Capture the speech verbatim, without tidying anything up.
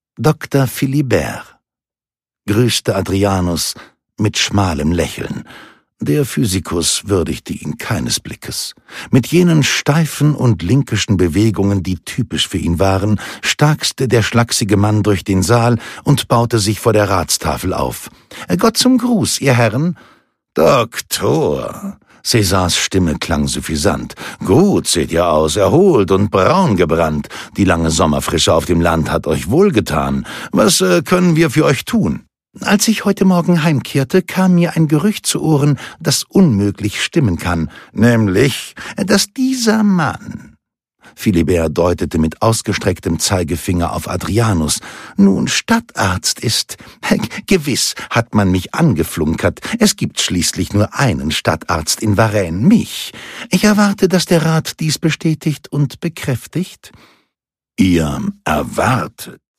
Doktor Philibert, grüßte Adrianus mit schmalem Lächeln. Der Physikus würdigte ihn keines Blickes. Mit jenen steifen und linkischen Bewegungen, die typisch für ihn waren, starkste der schlachsige Mann durch den Saal und baute sich vor der Ratstafel auf. »Gott zum Gruß, ihr Herren!« »Doktor!« Cäsars Stimme klang suffisant. »Gut seht ihr aus, erholt und braun gebrannt. Die lange Sommerfrische auf dem Land hat euch wohlgetan. Was äh, können wir für euch tun?« »Als ich heute Morgen heimkehrte, kam mir ein Gerücht zu Ohren, das unmöglich stimmen kann, nämlich, dass dieser Mann...« Philibert deutete mit ausgestrecktem Zeigefinger auf Adrianus. »Nun Stadtarzt ist. Gewiss hat man mich angeflunkert. Es gibt schließlich nur einen Stadtarzt in Varennes, mich. Ich erwarte, dass der Rat dies bestätigt und bekräftigt.« »Ihr erwartet?«